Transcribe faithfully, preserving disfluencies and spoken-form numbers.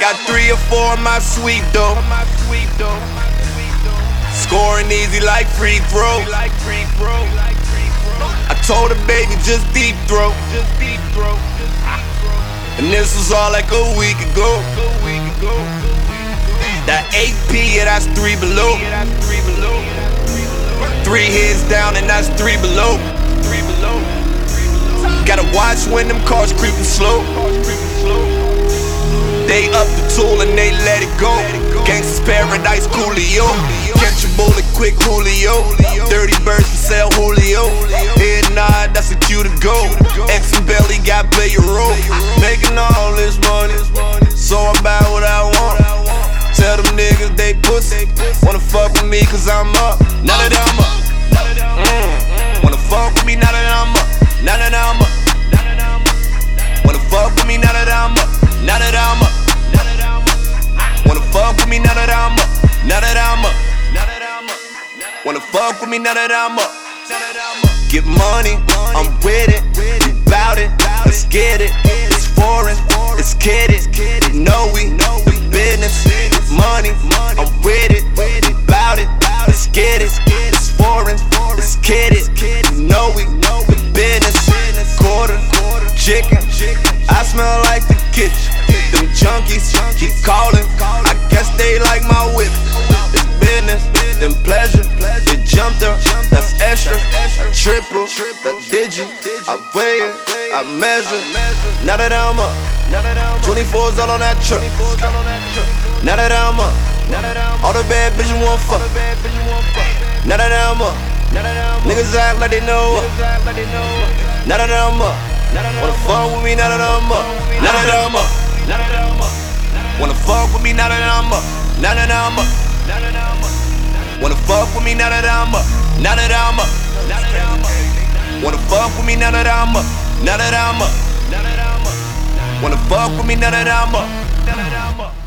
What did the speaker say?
got three or four in my sweep though. Scoring easy like free throw. I told her, baby, just deep throw. And this was all like a week ago. That eight P, yeah, that's three below. Three heads down and that's three below. Gotta watch when them cars creeping slow. They up the tool and they let it go. Gangsta's paradise, Coolio. Catch a bullet quick, Julio. Dirty birds for sale, Julio. Head nod, that's a cue to go. X and Belly got play your role. Making all this money, so I buy what I want. Tell them niggas they pussy. Wanna fuck with me cause I'm up. Now that I'm up. Mm. Wanna fuck with me now that I'm up. Now that I'm up. Wanna fuck with me now that I'm up. Now that I'm up. Wanna fuck with me now that I'm up. Now that I'm up. Wanna fuck with me now that I'm up. Get money, I'm with it. We bout it, let's get it. It's foreign, it's kidded. You know we, the business. Money, I'm with it. We bout it, let's get it. It's foreign, it's kidded. You know we, the business. Quarter, chicken, I smell like the kitchen. Them junkies keep calling, I guess they like my whip. It's business, then pleasure. It jumped up, that's extra. Triple, that digit, I weigh it, I measure. Now that I'm up, twenty-fours all on that truck. Now that I'm up, all the bad bitches want fuck. Now that I'm up, niggas act like they know up. Now that I'm up, wanna fuck with me now that I'm up. Now that I'm up, wanna fuck with me now that I'm up. Now that I'm up, wanna fuck with me now that I'm up. Now that I'm up, wanna fuck with me now that I'm up. Now that I'm up, wanna fuck with me now that I'm up.